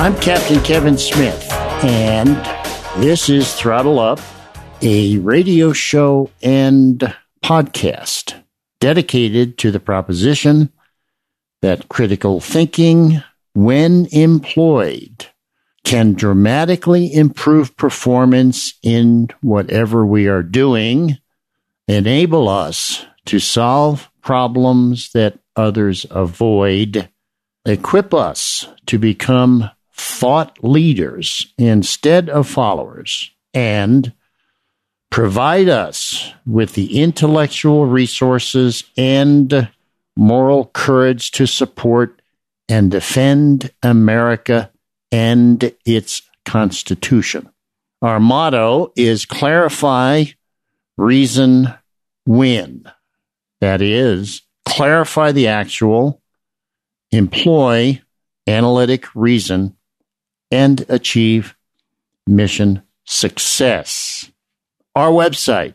I'm Captain Kevin Smith, and this is Throttle Up, a radio show and podcast dedicated to the proposition that critical thinking, when employed, can dramatically improve performance in whatever we are doing, enable us to solve problems that others avoid, equip us to become thought leaders instead of followers, and provide us with the intellectual resources and moral courage to support and defend America and its Constitution. Our motto is clarify, reason, win. That is, clarify the actual, employ analytic reason, and achieve mission success. Our website,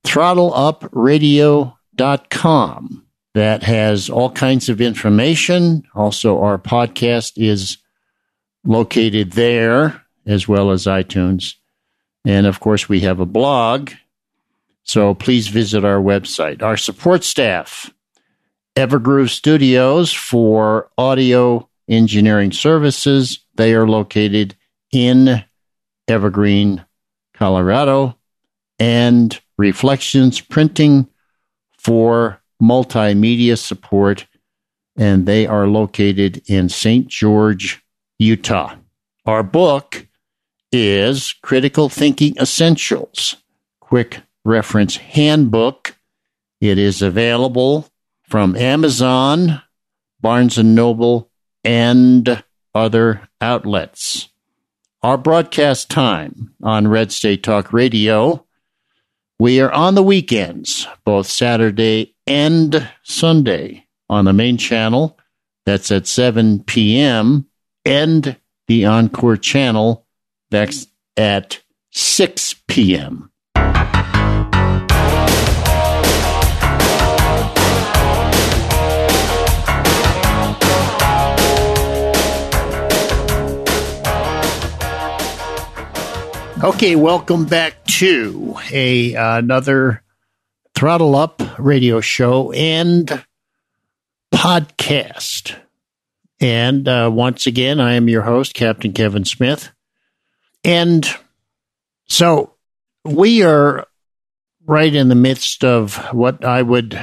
throttleUpradio.com, that has all kinds of information. Also, our podcast is located there, as well as iTunes. And, of course, we have a blog, so please visit our website. Our support staff, Evergroove Studios for audio engineering services. They are located in Evergreen, Colorado. And Reflections Printing for multimedia support, and they are located in St. George, Utah. Our book is Critical Thinking Essentials, Quick Reference Handbook. It is available from Amazon, Barnes & Noble, and other outlets. Our broadcast time on Red State Talk Radio, we are on the weekends, both Saturday and Sunday, on the main channel. That's at 7 p.m. and the Encore channel. That's at 6 p.m. Okay, welcome back to another Throttle Up radio show and podcast. And once again, I am your host, Captain Kevin Smith. And so we are right in the midst of what I would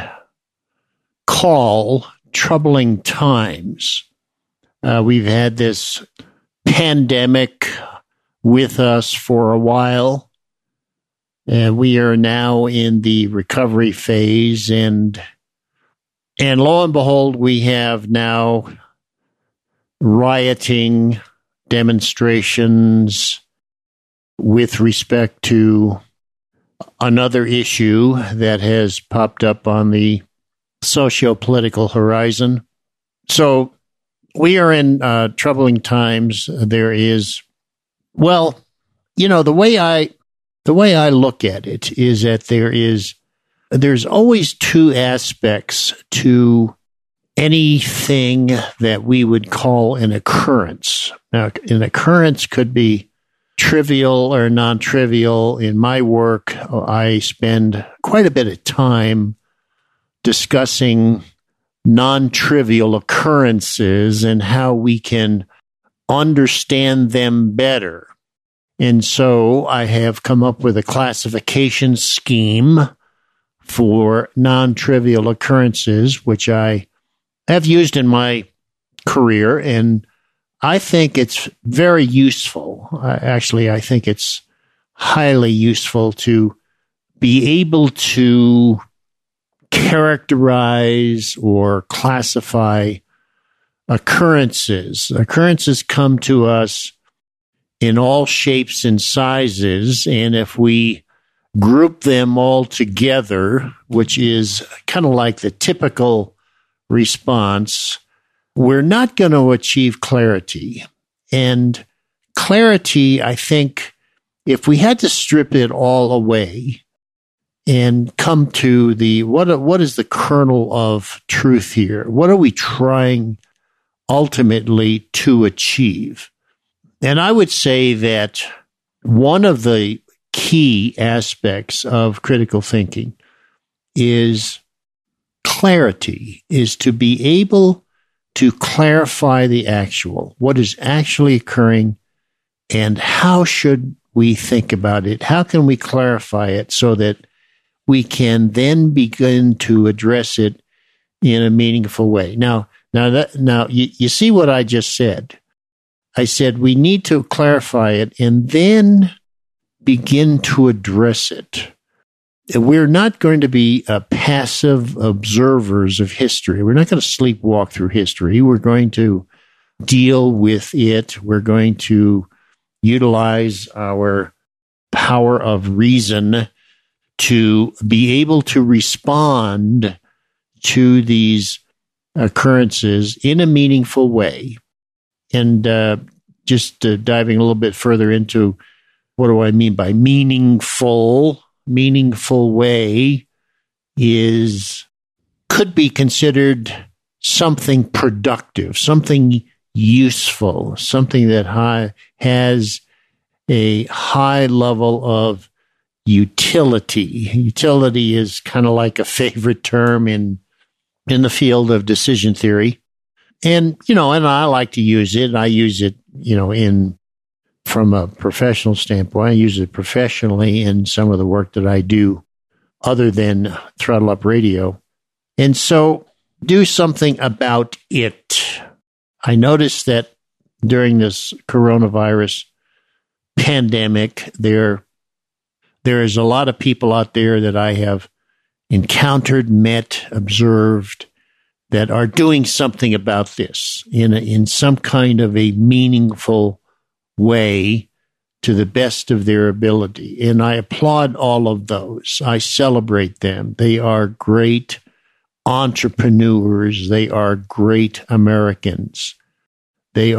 call troubling times. We've had this pandemic with us for a while, and we are now in the recovery phase, and lo and behold, we have now rioting, demonstrations with respect to another issue that has popped up on the socio-political horizon. So we are in troubling times. There is, well, you know, the way I look at it is that there's always two aspects to anything that we would call an occurrence. Now, an occurrence could be trivial or non-trivial. In my work, I spend quite a bit of time discussing non-trivial occurrences and how we can understand them better. And so I have come up with a classification scheme for non-trivial occurrences, which I have used in my career, and I think it's very useful. Actually, I think it's highly useful to be able to characterize or classify occurrences. Occurrences come to us in all shapes and sizes, and if we group them all together, which is kind of like the typical response, we're not going to achieve clarity. And clarity, I think, if we had to strip it all away and come to the what is the kernel of truth here? What are we trying ultimately to achieve? And I would say that one of the key aspects of critical thinking is clarity, is to be able to clarify the actual, what is actually occurring, and how should we think about it? How can we clarify it so that we can then begin to address it in a meaningful way? Now, you see what I just said. I said we need to clarify it and then begin to address it. We're not going to be passive observers of history. We're not going to sleepwalk through history. We're going to deal with it. We're going to utilize our power of reason to be able to respond to these occurrences in a meaningful way. And just diving a little bit further into what do I mean by meaningful? Meaningful way could be considered something productive, something useful, something that has a high level of utility. Utility is kind of like a favorite term in the field of decision theory. And, and I like to use it. I use it, from a professional standpoint. I use it professionally in some of the work that I do other than Throttle Up Radio. And so do something about it. I noticed that during this coronavirus pandemic, there is a lot of people out there that I have encountered, met, observed that are doing something about this in some kind of a meaningful way to the best of their ability. And I applaud all of those. I celebrate them. They are great entrepreneurs. They are great Americans. They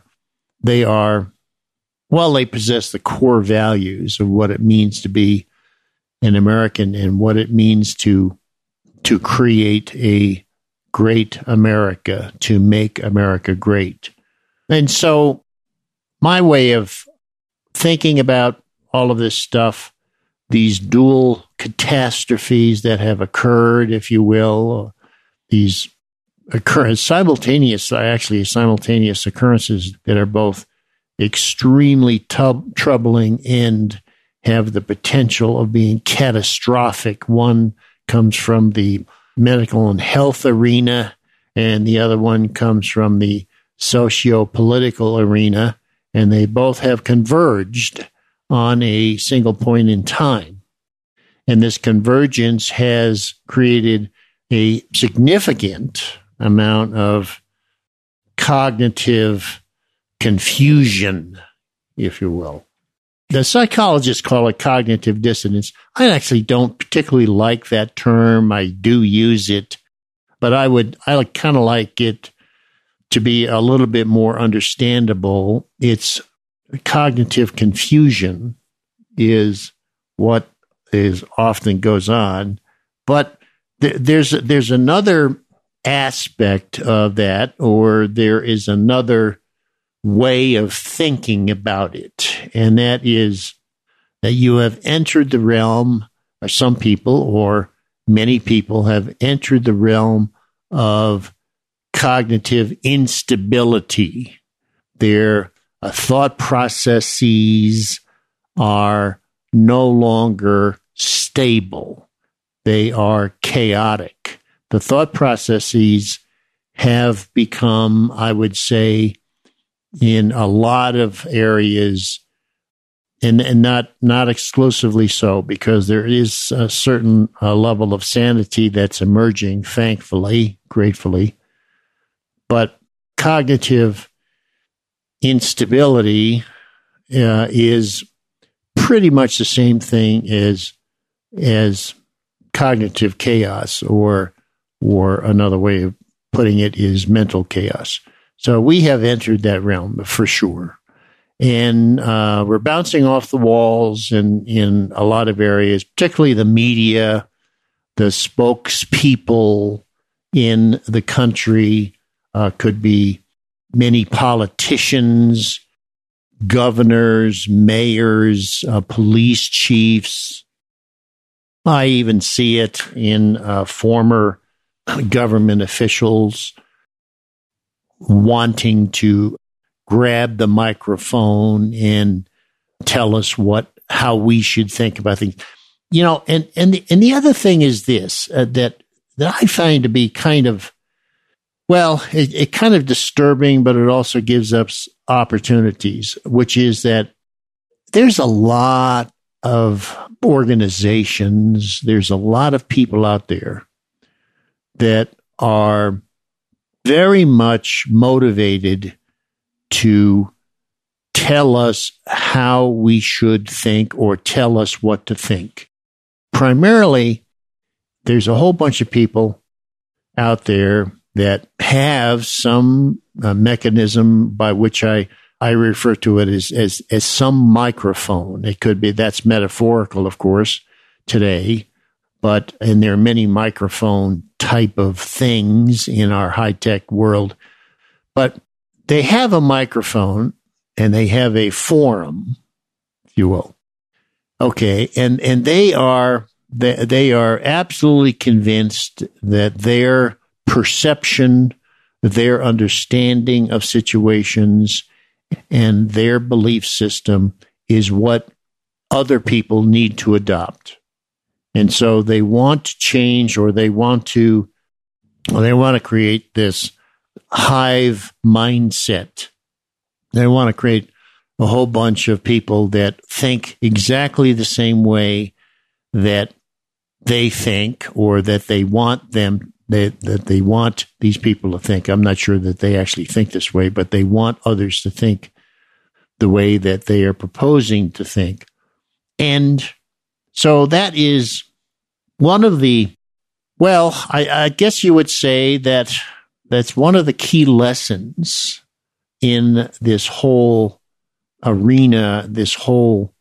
possess the core values of what it means to be an American and what it means to create a great America, to make America great. And so my way of thinking about all of this stuff, these dual catastrophes that have occurred, if you will, these simultaneous occurrences that are both extremely troubling and have the potential of being catastrophic. One comes from the medical and health arena, and the other one comes from the socio-political arena, and they both have converged on a single point in time. And this convergence has created a significant amount of cognitive confusion, if you will. The psychologists call it cognitive dissonance. I actually don't particularly like that term. I do use it, but I kind of like it to be a little bit more understandable. It's cognitive confusion is what is often goes on, but there's another aspect of that, or there is another way of thinking about it, and that is that you have entered the realm, or some people or many people have entered the realm of cognitive instability. Their thought processes are no longer stable. They are chaotic. The thought processes have become, I would say, in a lot of areas, and not exclusively so, because there is a certain level of sanity that's emerging, thankfully, gratefully. But cognitive instability is pretty much the same thing as cognitive chaos, or another way of putting it is mental chaos. So we have entered that realm for sure. And we're bouncing off the walls in a lot of areas, particularly the media, the spokespeople in the country, could be many politicians, governors, mayors, police chiefs. I even see it in former government officials wanting to grab the microphone and tell us how we should think about things. And the other thing is this, that I find to be kind of, it kind of disturbing, but it also gives us opportunities, which is that there's a lot of organizations, there's a lot of people out there that are very much motivated to tell us how we should think or tell us what to think. Primarily, there's a whole bunch of people out there that have some mechanism by which I refer to it as some microphone. It could be, that's metaphorical, of course, today, and there are many microphone type of things in our high-tech world. But they have a microphone and they have a forum, if you will. Okay, and they are absolutely convinced that their perception, their understanding of situations, and their belief system is what other people need to adopt. And so they want to change, or they want to create this hive mindset. They want to create a whole bunch of people that think exactly the same way that they think, or that they want that they want these people to think. I'm not sure that they actually think this way, but they want others to think the way that they are proposing to think. And so that is one of the, I guess you would say that's one of the key lessons in this whole arena, this whole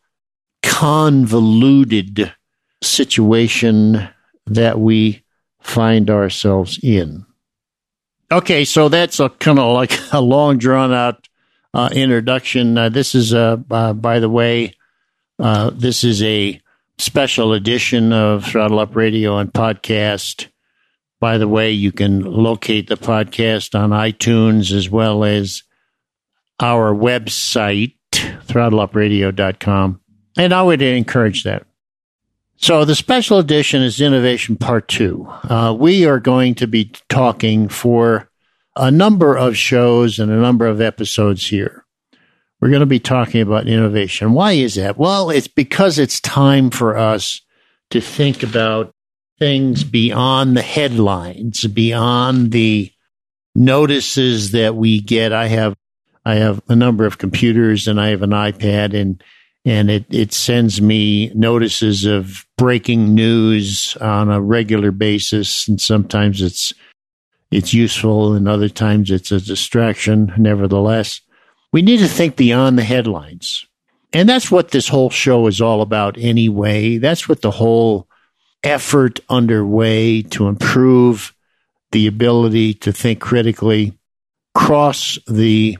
convoluted situation that we find ourselves in. Okay, so that's a kind of like a long drawn out introduction. This is by the way, this is a special edition of Throttle Up Radio and Podcast. By the way, you can locate the podcast on iTunes as well as our website, throttleUpradio.com. And I would encourage that. So the special edition is Innovation Part 2. We are going to be talking for a number of shows and a number of episodes here. We're going to be talking about innovation. Why is that? Well, it's because it's time for us to think about things beyond the headlines, beyond the notices that we get. I have a number of computers and I have an iPad, and it sends me notices of breaking news on a regular basis, and sometimes it's useful and other times it's a distraction. Nevertheless, we need to think beyond the headlines. And that's what this whole show is all about anyway. That's what the whole effort underway to improve the ability to think critically across the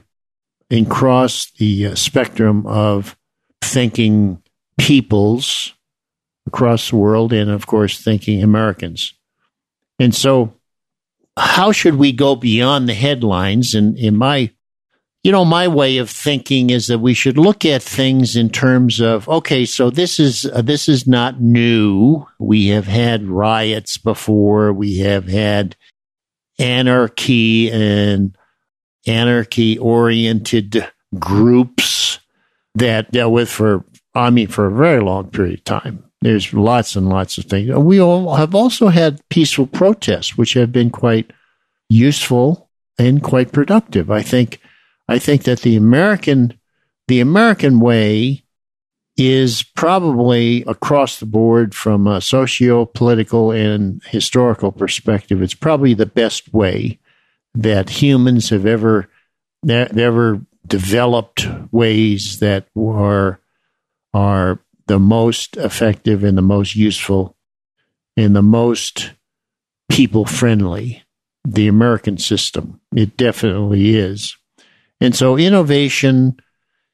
spectrum of thinking peoples across the world, and of course thinking Americans. And so how should we go beyond the headlines? And in my way of thinking is that we should look at things in terms of, okay, so this is not new. We have had riots before. We have had anarchy and anarchy-oriented groups that dealt with for a very long period of time. There's lots and lots of things. We all have also had peaceful protests, which have been quite useful and quite productive. I think that the American way is probably across the board from a socio-political and historical perspective. It's probably the best way that humans have ever developed ways that are the most effective and the most useful and the most people-friendly. The American system, it definitely is. And so innovation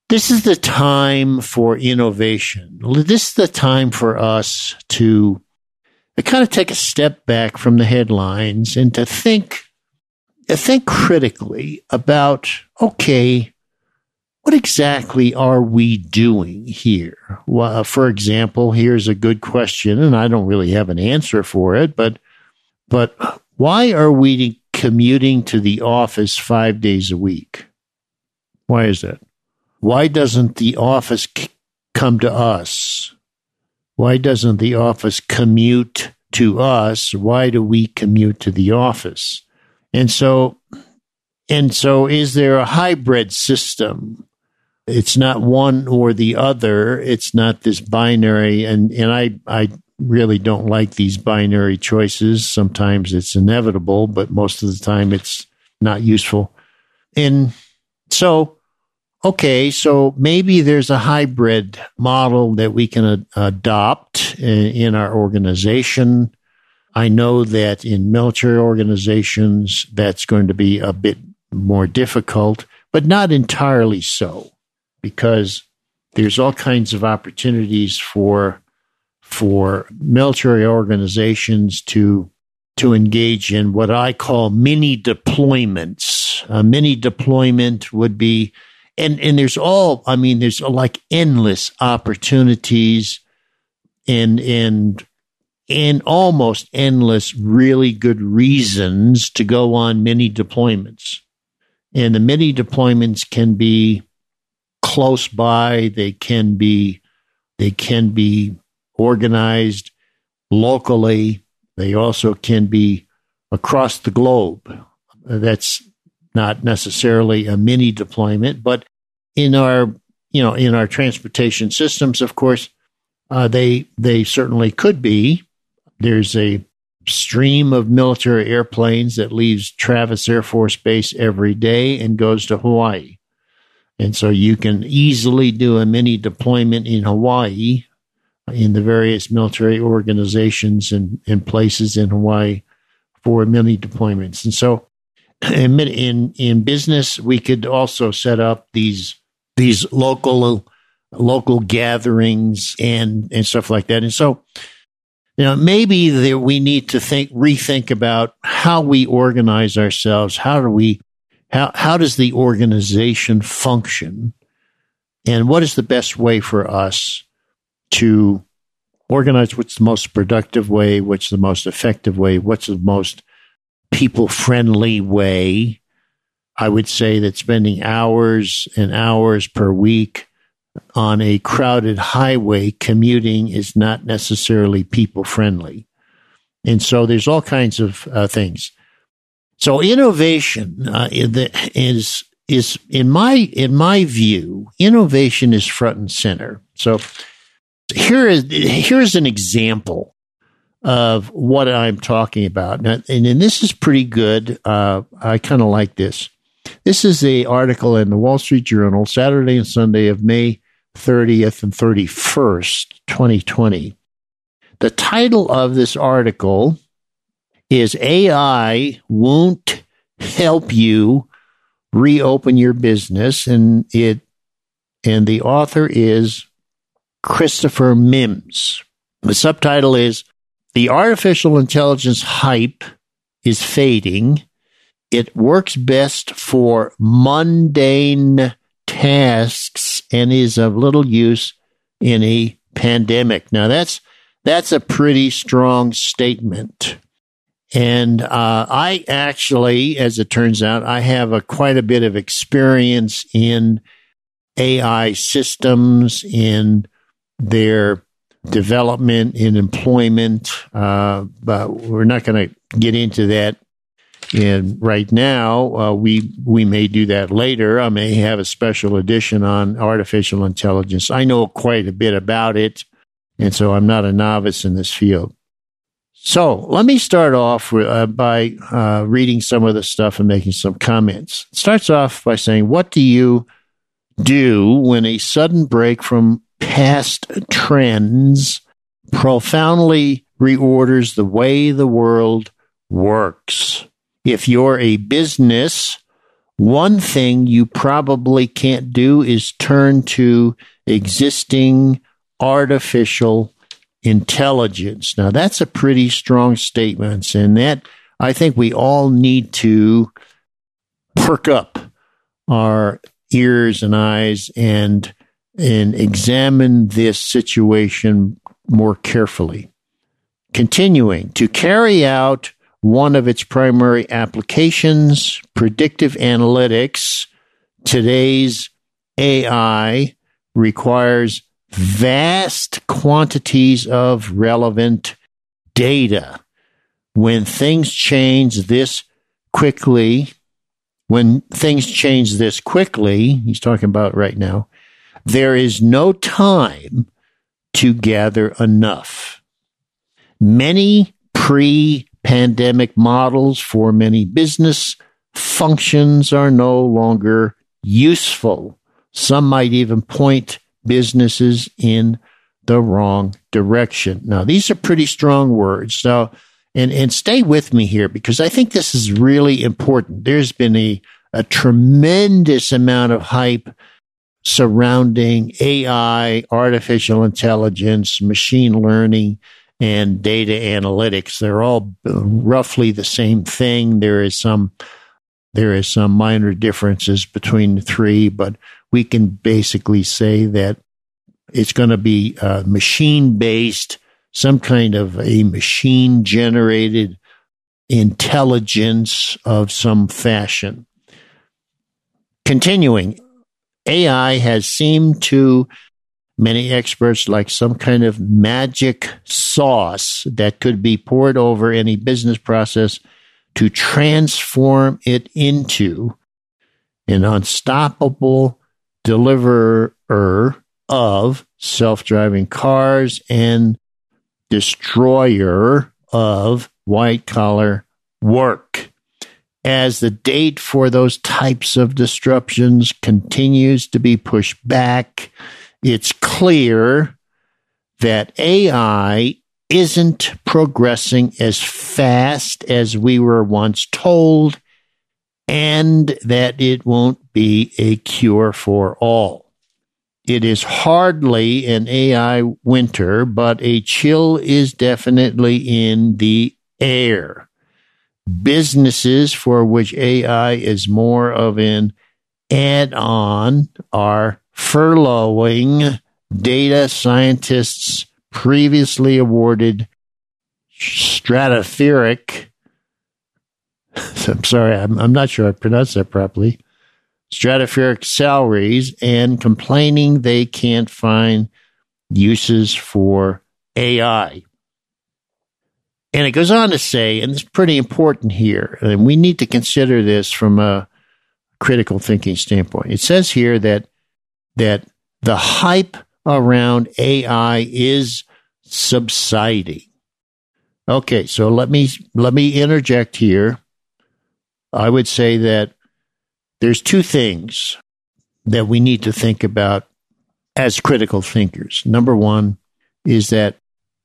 this is the time for innovation. This is the time for us to kind of take a step back from the headlines and to think critically about, okay, what exactly are we doing here? Well, for example, here's a good question, and I don't really have an answer for it, but why are we commuting to the office 5 days a week? Why is that? Why doesn't the office come to us? Why doesn't the office commute to us? Why do we commute to the office? And so is there a hybrid system? It's not one or the other. It's not this binary. And I really don't like these binary choices. Sometimes it's inevitable, but most of the time it's not useful. And so maybe there's a hybrid model that we can adopt in our organization. I know that in military organizations, that's going to be a bit more difficult, but not entirely so, because there's all kinds of opportunities for military organizations to engage in what I call mini deployments. A mini deployment would be, and there's like endless opportunities and almost endless really good reasons to go on mini deployments. And the mini deployments can be close by. They can be organized locally. They also can be across the globe. That's not necessarily a mini deployment, but in our transportation systems, of course, they certainly could be. There's a stream of military airplanes that leaves Travis Air Force Base every day and goes to Hawaii. And so you can easily do a mini deployment in Hawaii, in the various military organizations and places in Hawaii for mini deployments. And so in business, we could also set up these local gatherings and stuff like that. And so, maybe we need to rethink about how we organize ourselves. How does the organization function? And what is the best way for us to organize? What's the most productive way? What's the most effective way? What's the most people-friendly way? I would say that spending hours and hours per week on a crowded highway commuting is not necessarily people-friendly. And so there's all kinds of things. So innovation is in my view, innovation is front and center. So here's an example of what I'm talking about. Now, and this is pretty good. I kind of like this. This is an article in the Wall Street Journal, Saturday and Sunday of May 30th and 31st, 2020. The title of this article is AI Won't Help You Reopen Your Business, and the author is Christopher Mims. The subtitle is The Artificial Intelligence Hype is Fading. It works best for mundane tasks and is of little use in a pandemic. Now, that's a pretty strong statement. And I actually, as it turns out, I have quite a bit of experience in AI systems, in their development, in employment, but we're not going to get into that. And right now, we may do that later. I may have a special edition on artificial intelligence. I know quite a bit about it, and so I'm not a novice in this field. So let me start off by reading some of the stuff and making some comments. It starts off by saying, what do you do when a sudden break from past trends profoundly reorders the way the world works? If you're a business One thing you probably can't do is turn to existing artificial intelligence. Now, that's a pretty strong statement, and that I think we all need to perk up our ears and eyes and examine this situation more carefully. Continuing, to carry out one of its primary applications, predictive analytics, today's AI requires vast quantities of relevant data. When things change this quickly, he's talking about right now, there is no time to gather enough. Many pre-pandemic models for many business functions are no longer useful. Some might even point businesses in the wrong direction. Now, these are pretty strong words. So, and stay with me here because I think this is really important. There's been a tremendous amount of hype surrounding AI, artificial intelligence, machine learning, and data analytics. They're all roughly the same thing. There is some minor differences between the three, but we can basically say that it's going to be machine-based, some kind of a machine-generated intelligence of some fashion. Continuing, AI has seemed to many experts like some kind of magic sauce that could be poured over any business process to transform it into an unstoppable deliverer of self-driving cars and destroyer of white-collar work. As the date for those types of disruptions continues to be pushed back, it's clear that AI isn't progressing as fast as we were once told, and that it won't be a cure for all. It is hardly an AI winter, but a chill is definitely in the air. Businesses for which AI is more of an add-on are furloughing data scientists previously awarded stratospheric, I'm sorry, I'm not sure I pronounced that properly, stratospheric salaries and complaining they can't find uses for AI. And it goes on to say, and it's pretty important here, and we need to consider this from a critical thinking standpoint. It says here that the hype around AI is subsiding. Okay, so let me interject here. I would say that there's two things that we need to think about as critical thinkers. Number one is that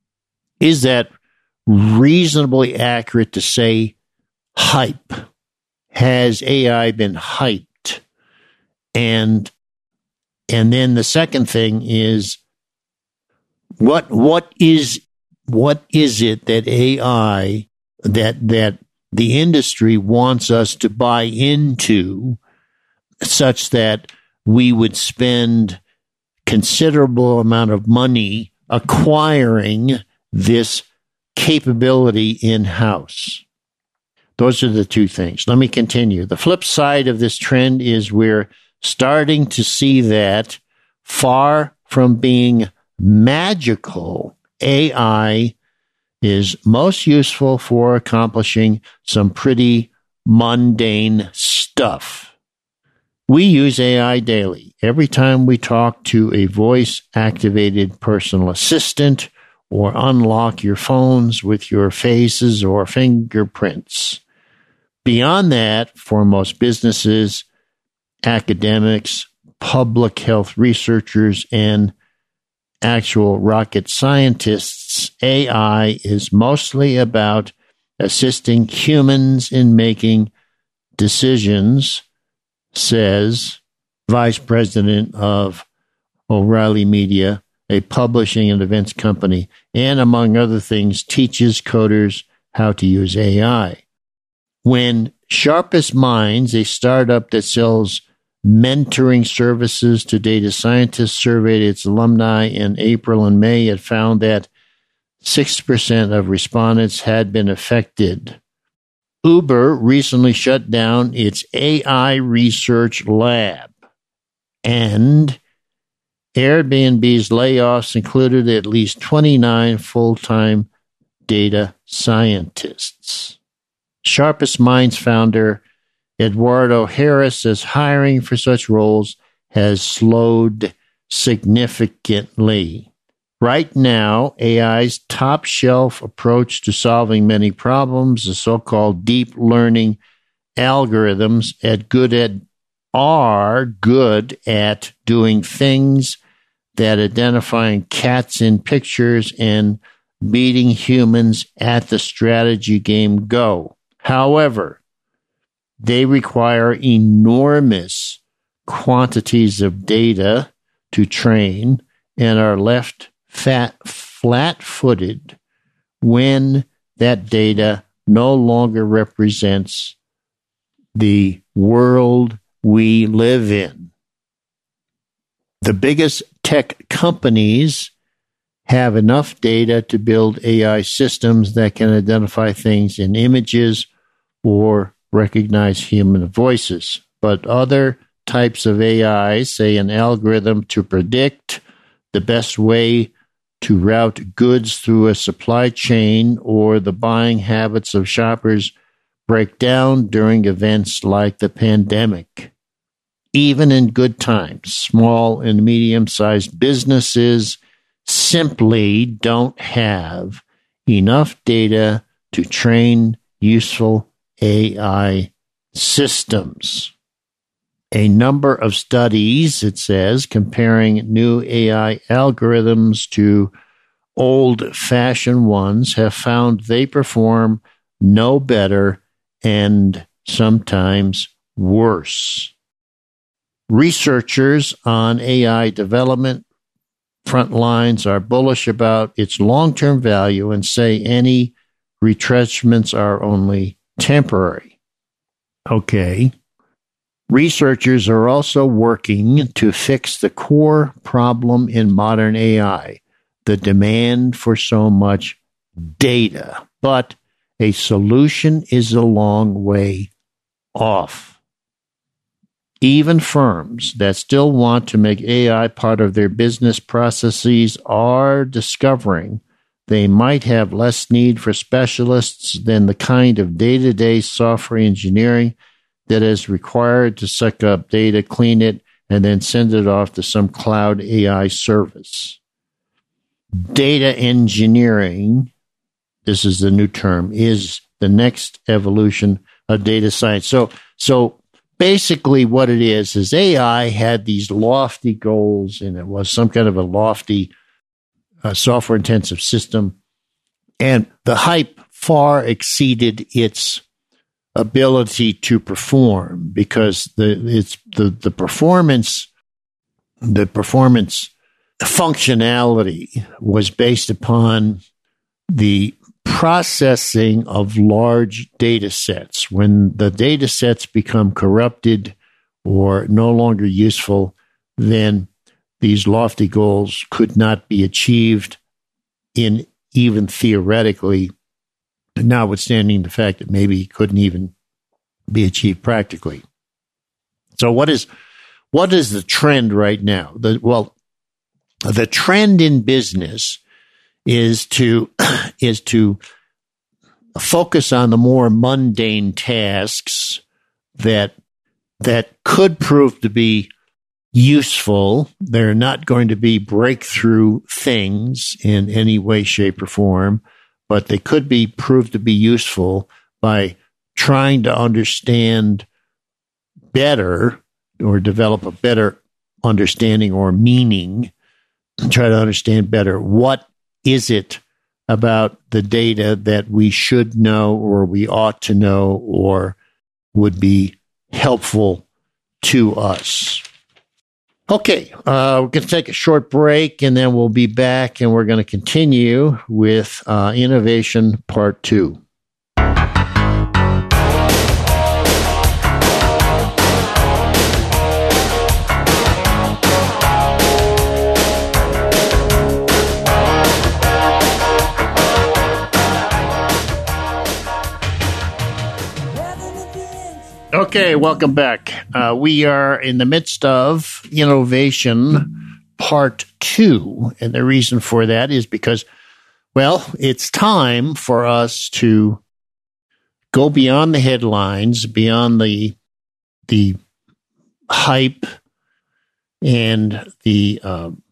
reasonably accurate to say hype? Has AI been hyped? And then the second thing is what is it that AI that the industry wants us to buy into such that we would spend considerable amount of money acquiring this capability in-house? Those are the two things. Let me continue. The flip side of this trend is we're starting to see that far from being magical, AI is most useful for accomplishing some pretty mundane stuff. We use AI daily. Every time we talk to a voice-activated personal assistant or unlock your phones with your faces or fingerprints. Beyond that, for most businesses, academics, public health researchers, and actual rocket scientists, AI is mostly about assisting humans in making decisions says vice president of O'Reilly Media, a publishing and events company, and among other things, teaches coders how to use AI. When Sharpest Minds, a startup that sells mentoring services to data scientists, surveyed its alumni in April and May, it found that 6% of respondents had been affected. Uber recently shut down its AI research lab, and Airbnb's layoffs included at least 29 full-time data scientists. Sharpest Minds founder Eduardo Harris says hiring for such roles has slowed significantly. Right now, AI's top-shelf approach to solving many problems, the so-called deep learning algorithms, are good at doing things that identifying cats in pictures and beating humans at the strategy game Go. However, they require enormous quantities of data to train and are left flat-footed when that data no longer represents the world we live in. The biggest tech companies have enough data to build AI systems that can identify things in images or recognize human voices. But other types of AI, say an algorithm to predict the best way to route goods through a supply chain or the buying habits of shoppers, break down during events like the pandemic. Even in good times, small and medium-sized businesses simply don't have enough data to train useful AI systems. A number of studies, it says, comparing new AI algorithms to old-fashioned ones have found they perform no better and sometimes worse. Researchers on AI development front lines are bullish about its long-term value and say any retrenchments are only temporary. Okay. Researchers are also working to fix the core problem in modern AI, the demand for so much data. But a solution is a long way off. Even firms that still want to make AI part of their business processes are discovering they might have less need for specialists than the kind of day-to-day software engineering that is required to suck up data, clean it, and then send it off to some cloud AI service. Data engineering, this is the new term, is the next evolution of data science. So basically what it is AI had these lofty goals, and it was some kind of a lofty software-intensive system, and the hype far exceeded its ability to perform because the performance functionality was based upon the processing of large data sets. When the data sets become corrupted or no longer useful, then these lofty goals could not be achieved in even theoretically, notwithstanding the fact that maybe it couldn't even be achieved practically. So what is the trend right now? The trend in business is to focus on the more mundane tasks that could prove to be useful. They're not going to be breakthrough things in any way, shape, or form, but they could be proved to be useful by trying to understand better or develop a better understanding or meaning, try to understand better what is it about the data that we should know or we ought to know or would be helpful to us. Okay, we're going to take a short break, and then we'll be back, and we're going to continue with Innovation Part 2. Okay, welcome back. We are in the midst of Innovation Part 2, and the reason for that is because, well, it's time for us to go beyond the headlines, beyond the hype and the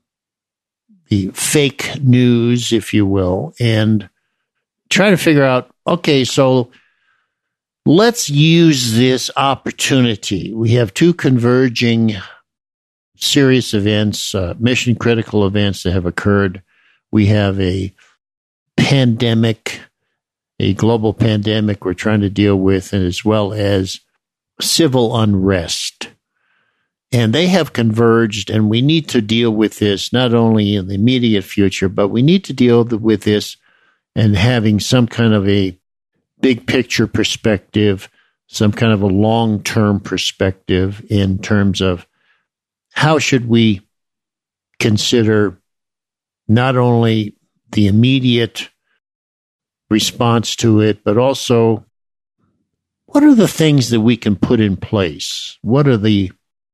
fake news, if you will, and try to figure out, okay, so let's use this opportunity. We have two converging serious events, mission-critical events that have occurred. We have a pandemic, a global pandemic we're trying to deal with, and as well as civil unrest. And they have converged, and we need to deal with this not only in the immediate future, but we need to deal with this and having some kind of a big picture perspective, some kind of a long-term perspective in terms of how should we consider not only the immediate response to it, but also what are the things that we can put in place? What are the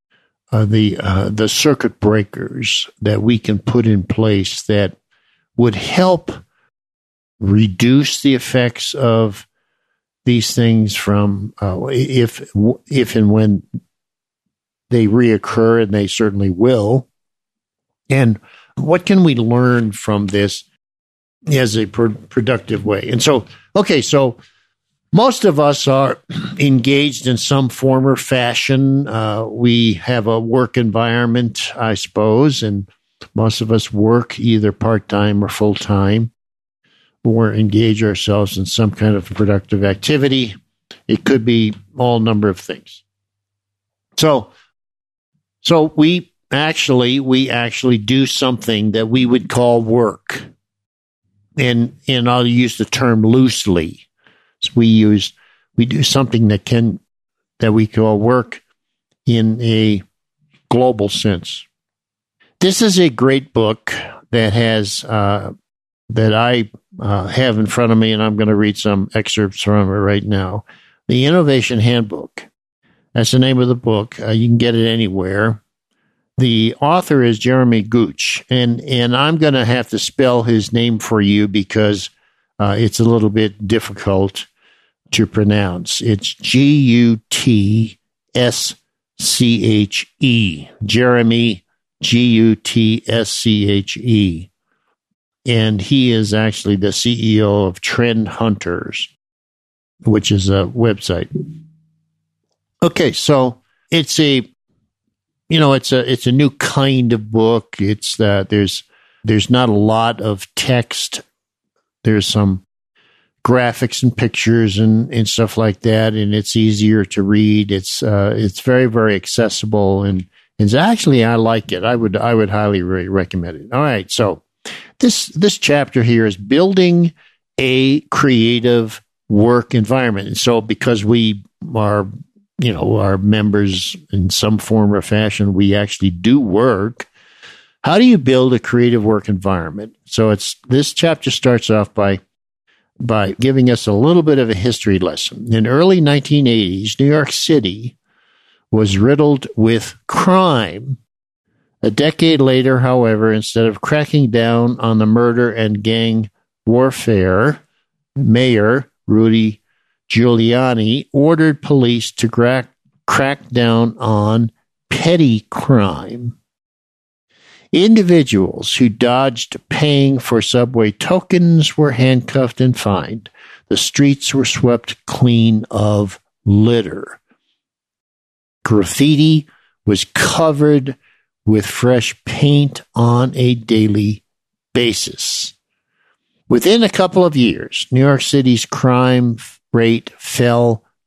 circuit breakers that we can put in place that would help reduce the effects of these things from if and when they reoccur, and they certainly will. And what can we learn from this as a productive way? And so, okay, so most of us are engaged in some form or fashion. We have a work environment, I suppose, and most of us work either part-time or full-time, or engage ourselves in some kind of productive activity. It could be all number of things. So we actually do something that we would call work. And I'll use the term loosely. So we do something that we call work in a global sense. This is a great book that has that I have in front of me, and I'm going to read some excerpts from it right now. The Innovation Handbook. That's the name of the book. You can get it anywhere. The author is Jeremy Gooch, and I'm going to have to spell his name for you because it's a little bit difficult to pronounce. It's Gutsche. Jeremy, Gutsche. And he is actually the CEO of Trend Hunters, which is a website. Okay, so it's a new kind of book. It's there's not a lot of text. There's some graphics and pictures and stuff like that, and it's easier to read. It's very, very accessible, and it's actually, I like it. I would highly recommend it. All right, so this chapter here is building a creative work environment. And so because we are, our members in some form or fashion, we actually do work. How do you build a creative work environment? So this chapter starts off by giving us a little bit of a history lesson. In early 1980s, New York City was riddled with crime. A decade later, however, instead of cracking down on the murder and gang warfare, Mayor Rudy Giuliani ordered police to crack down on petty crime. Individuals who dodged paying for subway tokens were handcuffed and fined. The streets were swept clean of litter. Graffiti was covered with fresh paint on a daily basis. Within a couple of years, New York City's crime rate fell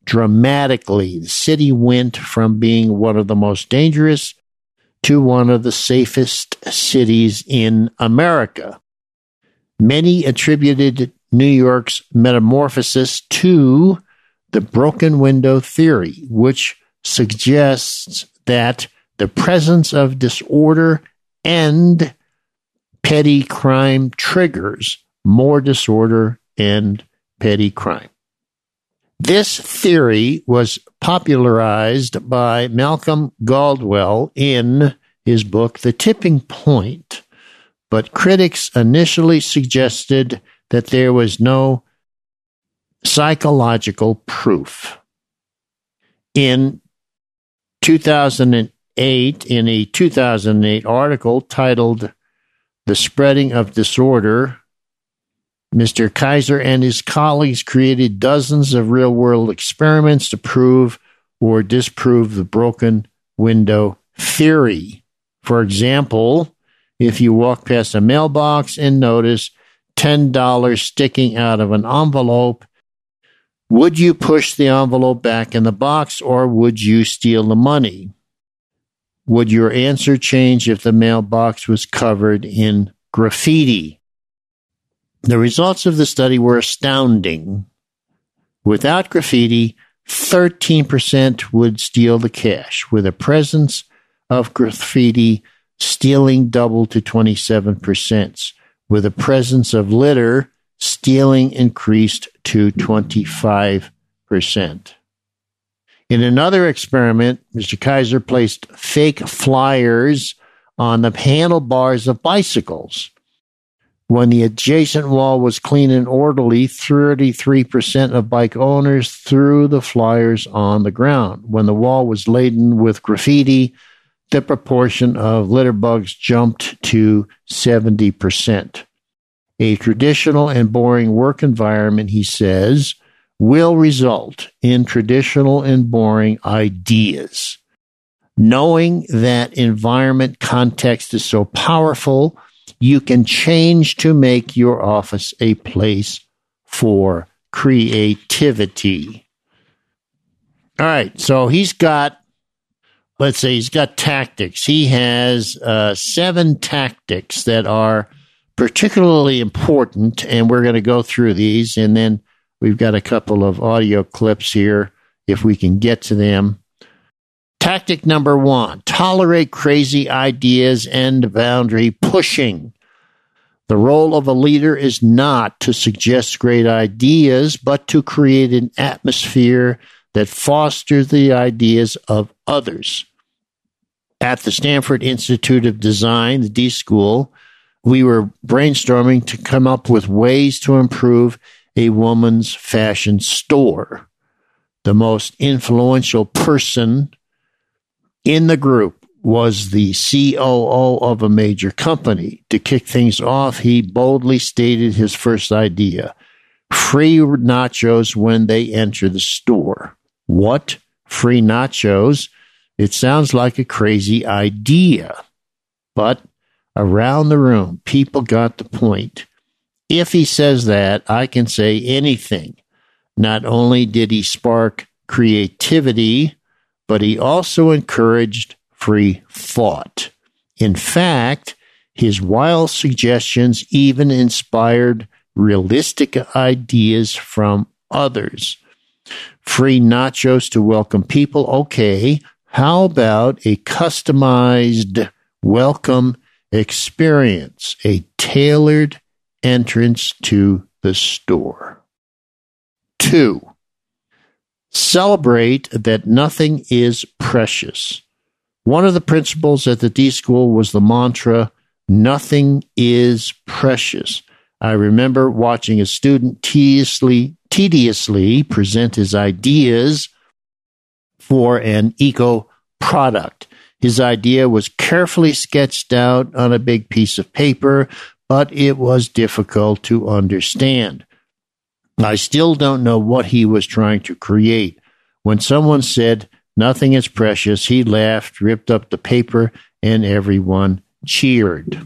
dramatically. The city went from being one of the most dangerous to one of the safest cities in America. Many attributed New York's metamorphosis to the broken window theory, which suggests that the presence of disorder and petty crime triggers more disorder and petty crime. This theory was popularized by Malcolm Gladwell in his book, The Tipping Point, but critics initially suggested that there was no psychological proof. In 2008, in a 2008 article titled The Spreading of Disorder, Mr. Kaiser and his colleagues created dozens of real-world experiments to prove or disprove the broken window theory. For example, if you walk past a mailbox and notice $10 sticking out of an envelope, would you push the envelope back in the box or would you steal the money? Would your answer change if the mailbox was covered in graffiti? The results of the study were astounding. Without graffiti, 13% would steal the cash. With the presence of graffiti, stealing doubled to 27%. With the presence of litter, stealing increased to 25%. In another experiment, Mr. Kaiser placed fake flyers on the handlebars of bicycles. When the adjacent wall was clean and orderly, 33% of bike owners threw the flyers on the ground. When the wall was laden with graffiti, the proportion of litter bugs jumped to 70%. A traditional and boring work environment, he says, will result in traditional and boring ideas. Knowing that environment context is so powerful, you can change to make your office a place for creativity. All right, so he's got tactics. He has 7 tactics that are particularly important, and we're going to go through these, and then we've got a couple of audio clips here if we can get to them. Tactic number 1, tolerate crazy ideas and boundary pushing. The role of a leader is not to suggest great ideas, but to create an atmosphere that fosters the ideas of others. At the Stanford Institute of Design, the D School, we were brainstorming to come up with ways to improve a woman's fashion store. The most influential person in the group was the COO of a major company. To kick things off, he boldly stated his first idea: free nachos when they enter the store. What? Free nachos? It sounds like a crazy idea. But around the room, people got the point. If he says that, I can say anything. Not only did he spark creativity, but he also encouraged free thought. In fact, his wild suggestions even inspired realistic ideas from others. Free nachos to welcome people. Okay, how about a customized welcome experience, a tailored entrance to the store? 2, celebrate that nothing is precious. One of the principles at the D School was the mantra, nothing is precious. I remember watching a student tediously present his ideas for an eco product. His idea was carefully sketched out on a big piece of paper, but it was difficult to understand. I still don't know what he was trying to create. When someone said, nothing is precious, he laughed, ripped up the paper, and everyone cheered.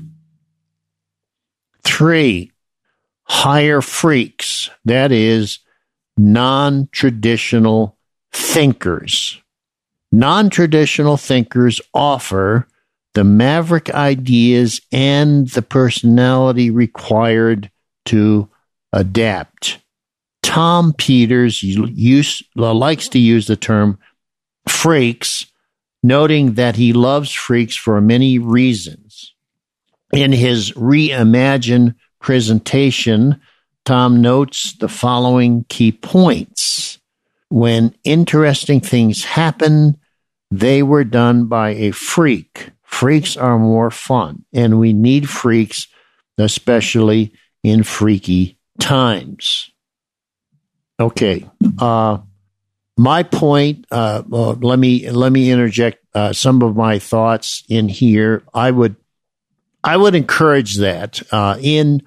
3, hire freaks. That is, non-traditional thinkers. Non-traditional thinkers offer the maverick ideas and the personality required to adapt. Tom Peters likes to use the term freaks, noting that he loves freaks for many reasons. In his Reimagine presentation, Tom notes the following key points. When interesting things happen, they were done by a freak. Freaks are more fun, and we need freaks, especially in freaky times. Okay. My point, let me interject some of my thoughts in here. I would encourage that in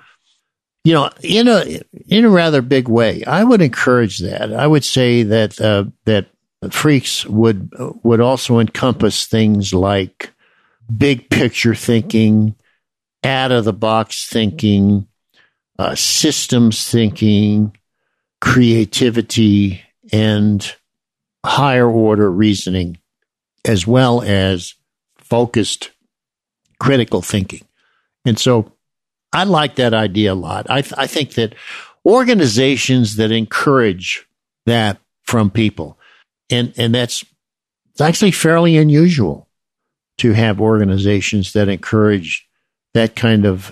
a rather big way. I would encourage that. I would say that freaks would also encompass things like big picture thinking, out of the box thinking, systems thinking, creativity, and higher order reasoning, as well as focused critical thinking. And so I like that idea a lot. I think that organizations that encourage that from people, and it's actually fairly unusual to have organizations that encourage that kind of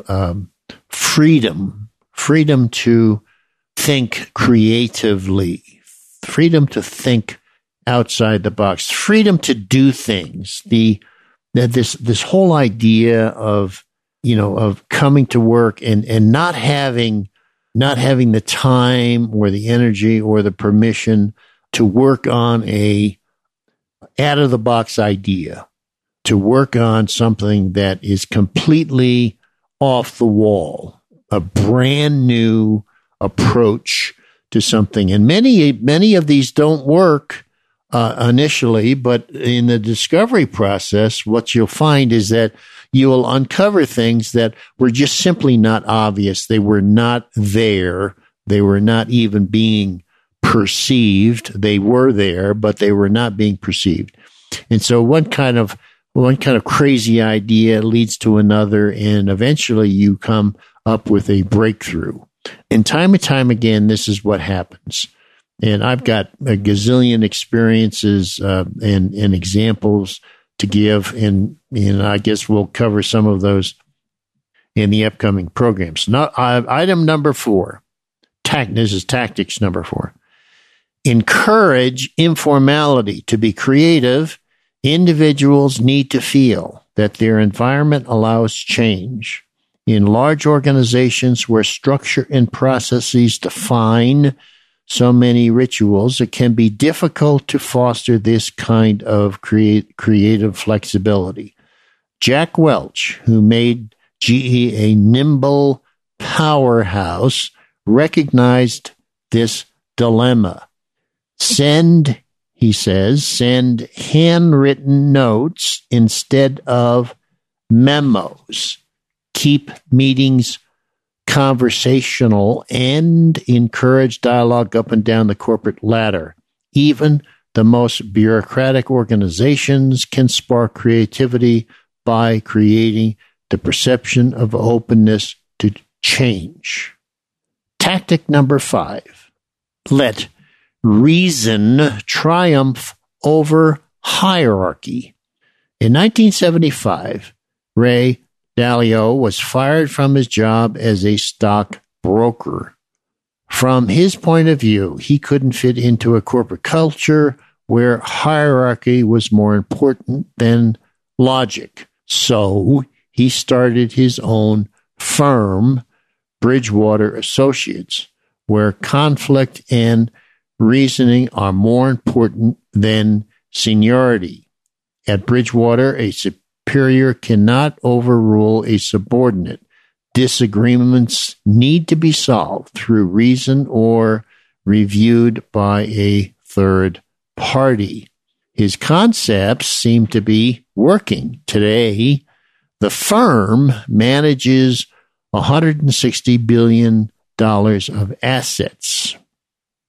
freedom to think creatively, freedom to think outside the box, freedom to do things. This whole idea of coming to work and not having the time or the energy or the permission to work on a out of the box idea, to work on something that is completely off the wall, a brand new approach to something. And many of these don't work initially, but in the discovery process, what you'll find is that you will uncover things that were just simply not obvious. They were not there. They were not even being perceived. They were there, but they were not being perceived. And so one kind of crazy idea leads to another, and eventually you come up with a breakthrough. And time again, this is what happens. And I've got a gazillion experiences and examples to give, and I guess we'll cover some of those in the upcoming programs. Now, item number 4, this is tactics number 4. Encourage informality. To be creative, individuals need to feel that their environment allows change. In large organizations where structure and processes define so many rituals, it can be difficult to foster this kind of creative flexibility. Jack Welch, who made GE a nimble powerhouse, recognized this dilemma. He says, send handwritten notes instead of memos. Keep meetings conversational and encourage dialogue up and down the corporate ladder. Even the most bureaucratic organizations can spark creativity by creating the perception of openness to change. Tactic number 5. Let reason triumph over hierarchy. In 1975, Ray Dalio was fired from his job as a stock broker. From his point of view, he couldn't fit into a corporate culture where hierarchy was more important than logic. So he started his own firm, Bridgewater Associates, where conflict and reasoning are more important than seniority. At Bridgewater, a superior cannot overrule a subordinate. Disagreements need to be solved through reason or reviewed by a third party. His concepts seem to be working. Today, the firm manages $160 billion of assets.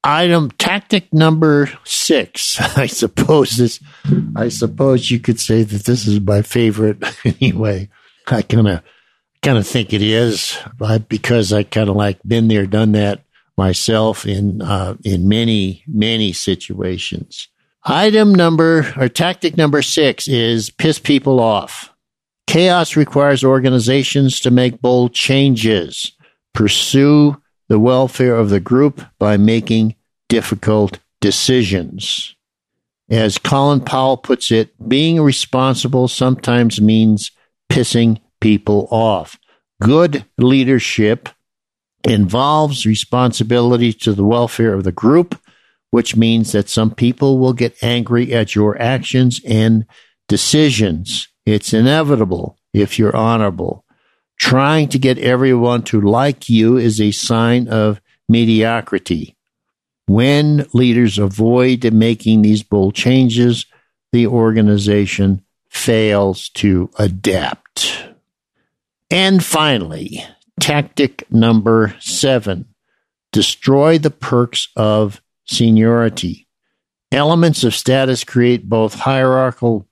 Tactic number 6. I suppose you could say that this is my favorite anyway. I kind of think it is, because I kind of like been there, done that myself in many situations. Tactic number 6 is piss people off. Chaos requires organizations to make bold changes, pursue the welfare of the group by making difficult decisions. As Colin Powell puts it, being responsible sometimes means pissing people off. Good leadership involves responsibility to the welfare of the group, which means that some people will get angry at your actions and decisions. It's inevitable if you're honorable. Trying to get everyone to like you is a sign of mediocrity. When leaders avoid making these bold changes, the organization fails to adapt. And finally, tactic number 7, destroy the perks of seniority. Elements of status create both hierarchical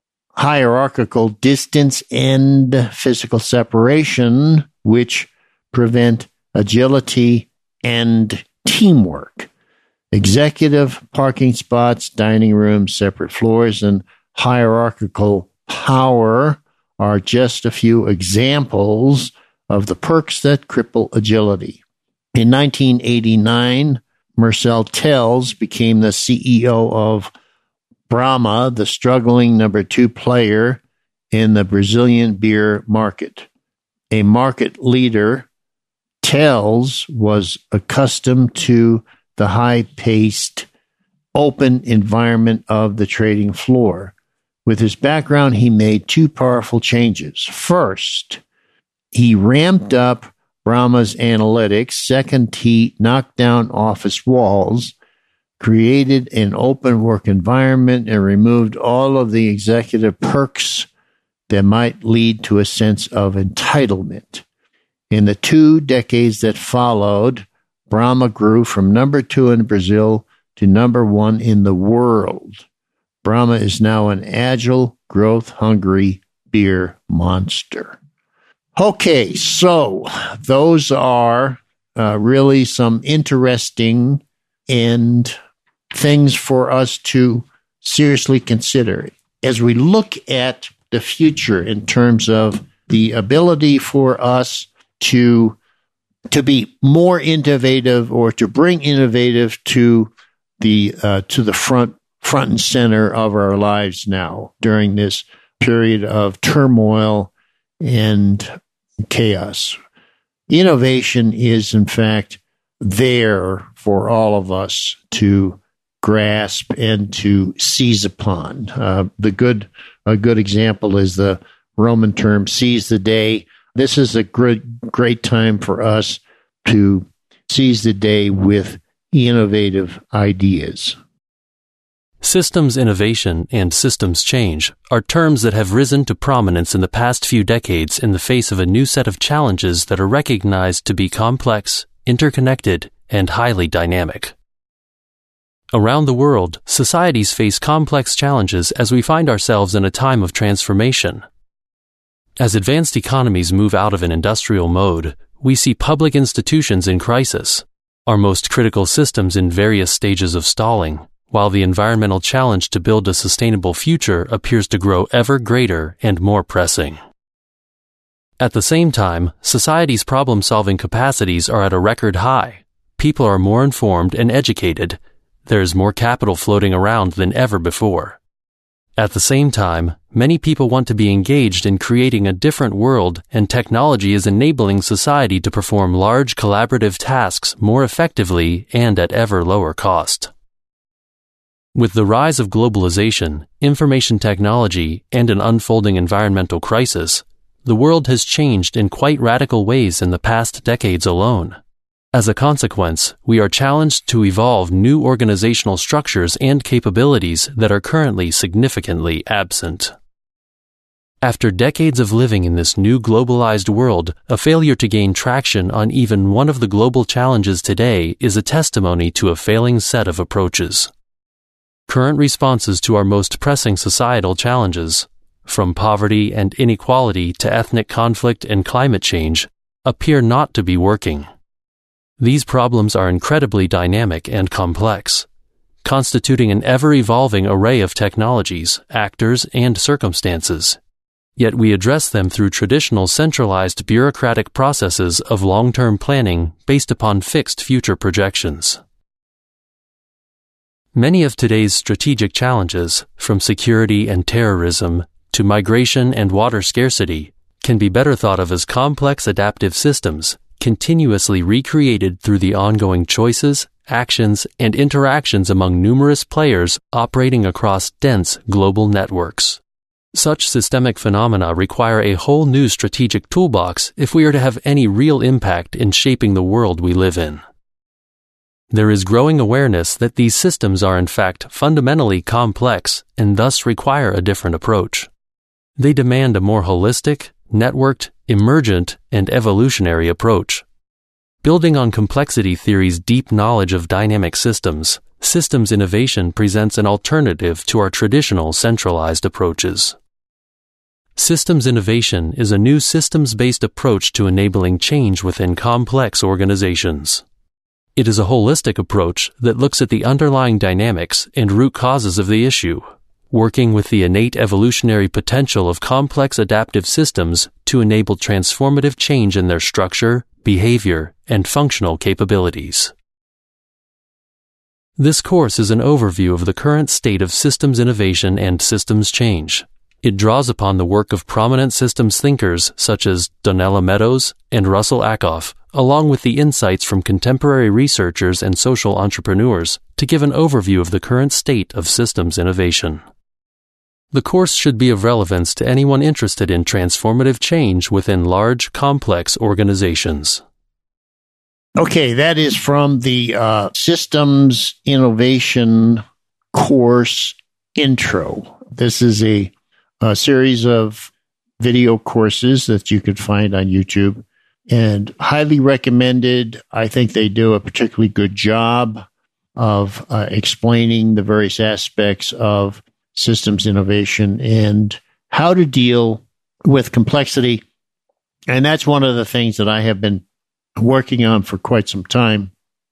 distance and physical separation, which prevent agility and teamwork. Executive parking spots, dining rooms, separate floors, and hierarchical power are just a few examples of the perks that cripple agility. In 1989, Marcel Tells became the CEO of Brahma, the struggling number 2 player in the Brazilian beer market. A market leader, Tells was accustomed to the high-paced, open environment of the trading floor. With his background, he made 2 powerful changes. First, he ramped up Brahma's analytics. Second, he knocked down office walls, created an open work environment, and removed all of the executive perks that might lead to a sense of entitlement. In the 2 decades that followed, Brahma grew from number 2 in Brazil to number 1 in the world. Brahma is now an agile, growth-hungry beer monster. Okay, so those are really some interesting and things for us to seriously consider as we look at the future in terms of the ability for us to be more innovative, or to bring innovative to the front and center of our lives now during this period of turmoil and chaos. Innovation is, in fact, there for all of us to grasp and to seize upon. A good example is the Roman term "seize the day." This is a great time for us to seize the day with innovative ideas. Systems innovation and systems change are terms that have risen to prominence in the past few decades in the face of a new set of challenges that are recognized to be complex, interconnected, and highly dynamic. Around the world, societies face complex challenges as we find ourselves in a time of transformation. As advanced economies move out of an industrial mode, we see public institutions in crisis, our most critical systems in various stages of stalling, while the environmental challenge to build a sustainable future appears to grow ever greater and more pressing. At the same time, society's problem-solving capacities are at a record high. People are more informed and educated. There is more capital floating around than ever before. At the same time, many people want to be engaged in creating a different world, and technology is enabling society to perform large collaborative tasks more effectively and at ever lower cost. With the rise of globalization, information technology, and an unfolding environmental crisis, the world has changed in quite radical ways in the past decades alone. As a consequence, we are challenged to evolve new organizational structures and capabilities that are currently significantly absent. After decades of living in this new globalized world, a failure to gain traction on even one of the global challenges today is a testimony to a failing set of approaches. Current responses to our most pressing societal challenges, from poverty and inequality to ethnic conflict and climate change, appear not to be working. These problems are incredibly dynamic and complex, constituting an ever-evolving array of technologies, actors, and circumstances. Yet we address them through traditional centralized bureaucratic processes of long-term planning based upon fixed future projections. Many of today's strategic challenges, from security and terrorism to migration and water scarcity, can be better thought of as complex adaptive systems, continuously recreated through the ongoing choices, actions, and interactions among numerous players operating across dense global networks. Such systemic phenomena require a whole new strategic toolbox if we are to have any real impact in shaping the world we live in. There is growing awareness that these systems are in fact fundamentally complex and thus require a different approach. They demand a more holistic, networked, emergent, and evolutionary approach. Building on complexity theory's deep knowledge of dynamic systems, systems innovation presents an alternative to our traditional centralized approaches. Systems innovation is a new systems-based approach to enabling change within complex organizations. It is a holistic approach that looks at the underlying dynamics and root causes of the issue, working with the innate evolutionary potential of complex adaptive systems to enable transformative change in their structure, behavior, and functional capabilities. This course is an overview of the current state of systems innovation and systems change. It draws upon the work of prominent systems thinkers such as Donella Meadows and Russell Ackoff, along with the insights from contemporary researchers and social entrepreneurs, to give an overview of the current state of systems innovation. The course should be of relevance to anyone interested in transformative change within large, complex organizations. Okay, that is from the Systems Innovation Course Intro. This is a series of video courses that you could find on YouTube, and highly recommended. I think they do a particularly good job of explaining the various aspects of systems innovation and how to deal with complexity. And that's one of the things that I have been working on for quite some time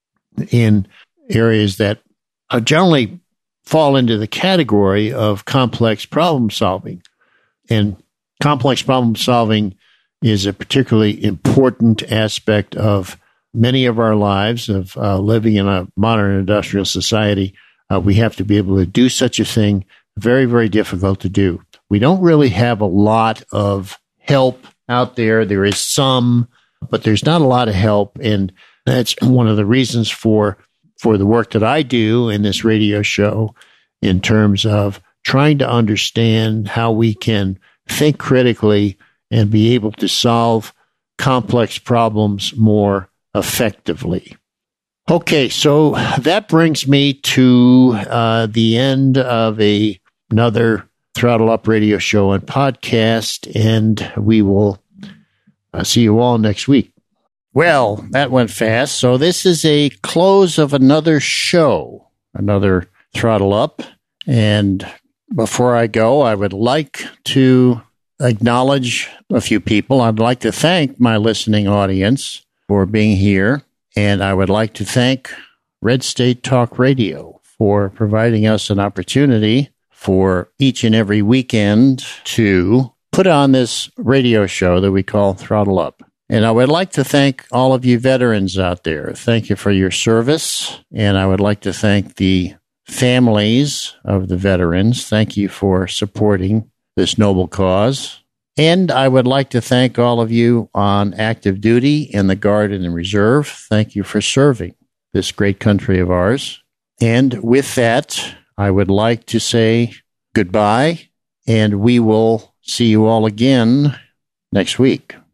in areas that generally fall into the category of complex problem solving. And complex problem solving is a particularly important aspect of many of our lives, of living in a modern industrial society. We have to be able to do such a thing. Very, very difficult to do. We don't really have a lot of help out there. There is some, but there's not a lot of help. And that's one of the reasons for the work that I do in this radio show, in terms of trying to understand how we can think critically and be able to solve complex problems more effectively. Okay, so that brings me to the end of another Throttle Up radio show and podcast, and we will see you all next week. Well, that went fast. So this is a close of another show, another Throttle Up. And before I go, I would like to acknowledge a few people. I'd like to thank my listening audience for being here. And I would like to thank Red State Talk Radio for providing us an opportunity for each and every weekend to put on this radio show that we call Throttle Up. And I would like to thank all of you veterans out there. Thank you for your service. And I would like to thank the families of the veterans. Thank you for supporting this noble cause. And I would like to thank all of you on active duty in the Guard and the Reserve. Thank you for serving this great country of ours. And with that, I would like to say goodbye, and we will see you all again next week.